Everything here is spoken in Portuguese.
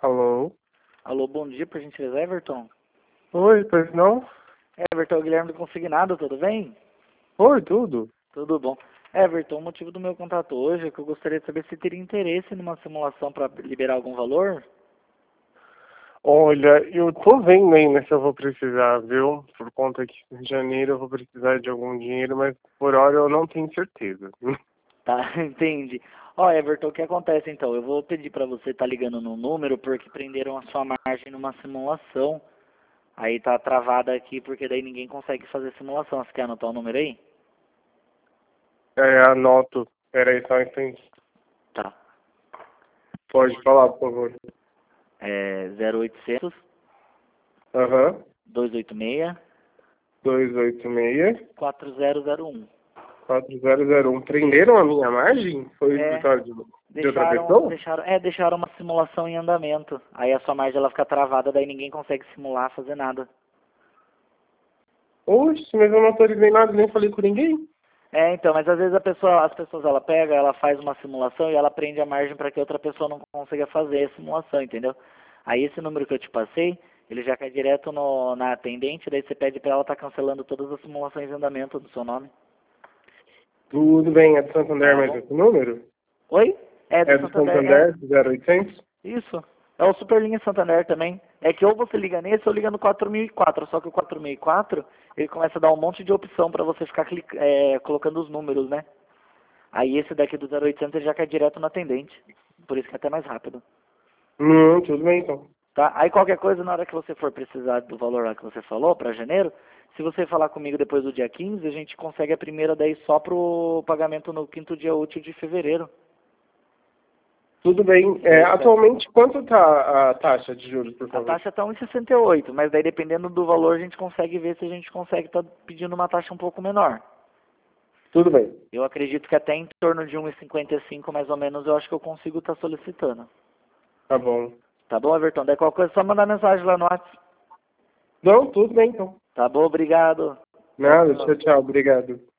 Alô? Alô, bom dia, por gentileza, Everton. Oi, pois não? Everton, Guilherme do Consignado, tudo bem? Oi, tudo? Tudo bom. Everton, o motivo do meu contato hoje é que eu gostaria de saber se teria interesse numa simulação para liberar algum valor. Olha, eu tô vendo ainda se eu vou precisar, viu? Por conta que em janeiro eu vou precisar de algum dinheiro, mas por hora eu não tenho certeza. Tá, entendi. Ó, Everton, o que acontece então? Eu vou pedir para você estar ligando no número porque prenderam a sua margem numa simulação. Aí tá travada aqui porque daí ninguém consegue fazer simulação. Você quer anotar o número aí? Anoto. Peraí só um instante. Tá. Pode falar, por favor. É 0800 Aham. 286 286 4001. 4001. Prenderam a minha margem? Foi por É, causa de outra pessoa? deixaram uma simulação em andamento. Aí a sua margem ela fica travada, daí ninguém consegue simular, fazer nada. Oxe, mas eu não autorizei nada, nem falei com ninguém. É, então, mas às vezes as pessoas ela pega, ela faz uma simulação e ela prende a margem para que outra pessoa não consiga fazer a simulação, entendeu? Aí esse número que eu te passei, ele já cai direto na atendente, daí você pede para ela estar cancelando todas as simulações em andamento do seu nome. Tudo bem, é do Santander, Tá mas bom? esse número? Oi? É do É do Santander, Santander, 0800? Isso. É o Superlinha Santander também. É que ou você liga nesse ou liga no 4004. Só que o 4004, ele começa a dar um monte de opção para você ficar colocando os números, né? Aí esse daqui do 0800 ele já cai direto no atendente. Por isso que é até mais rápido. Tudo bem então. Tá? Aí qualquer coisa, na hora que você for precisar do valor lá que você falou, para janeiro, se você falar comigo depois do dia 15, a gente consegue a primeira daí só pro pagamento no quinto dia útil de fevereiro. Tudo bem. Atualmente, quanto está a taxa de juros, por A favor? taxa está 1,68, mas daí dependendo do valor a gente consegue ver se a gente consegue estar pedindo uma taxa um pouco menor. Tudo bem. Eu acredito que até em torno de 1,55 mais ou menos eu acho que eu consigo estar solicitando. Tá bom. Tá bom, Everton? Daí qualquer coisa é só mandar mensagem lá no WhatsApp. Não, tudo bem então. Tá bom, obrigado. Tchau, Nada, tchau. tchau, tchau. Obrigado.